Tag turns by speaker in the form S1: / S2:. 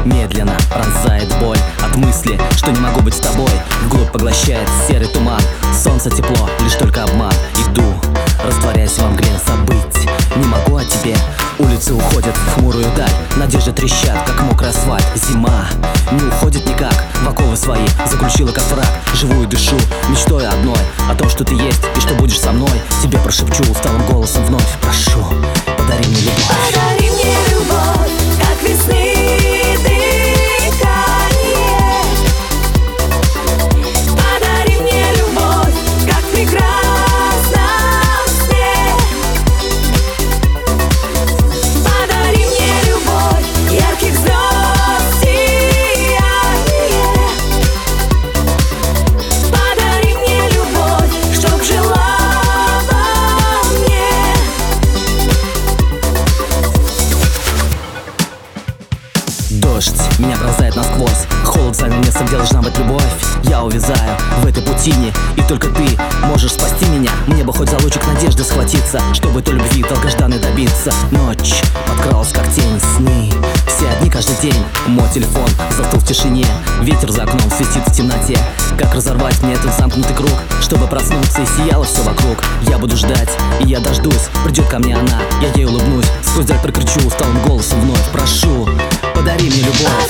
S1: Медленно пронзает боль от мысли, что не могу быть с тобой. Вглубь поглощает серый туман. Солнце тепло, лишь только обман. Иду, растворяясь во мгле событь. Не могу о тебе. Улицы уходят в хмурую даль. Надежды трещат, как мокрый асфальт. Зима не уходит никак. В оковы свои заключила, как враг. Живу и дышу, мечтой одной о том, что ты есть и что будешь со мной. Тебе прошепчу усталым голосом вновь. Прошу, подари мне любовь.
S2: Подари мне любовь, как весны дыхание. Подари мне любовь, как в прекрасном сне. Подари мне любовь, ярких звезд сияние. Подари мне любовь, чтоб жила во мне.
S1: Дождь меня пронзает насквозь. Холод занял место, где должна быть любовь. Я увязаю в этой путине, и только ты можешь спасти меня. Мне бы хоть за лучик надежды схватиться, чтобы той любви долгожданной добиться. Ночь подкралась, как тень, сны все одни каждый день. Мой телефон застыл в тишине. Ветер за окном свистит в темноте. Как разорвать мне этот замкнутый круг, чтобы проснуться и сияло все вокруг? Я буду ждать, и я дождусь. Придет ко мне она, я ей улыбнусь. Сквозь даль прокричу усталым голосом вновь. Прошу, подари мне любовь.